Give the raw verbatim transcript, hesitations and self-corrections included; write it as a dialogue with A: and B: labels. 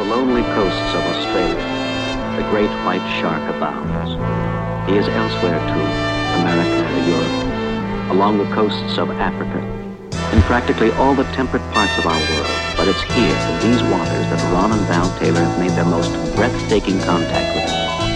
A: lonely coasts of Australia, the great white shark abounds. He is elsewhere too, America, Europe, along the coasts of Africa, in practically all the temperate parts of our world. But it's here, in these waters, that Ron and Val Taylor have made their most breathtaking contact with him.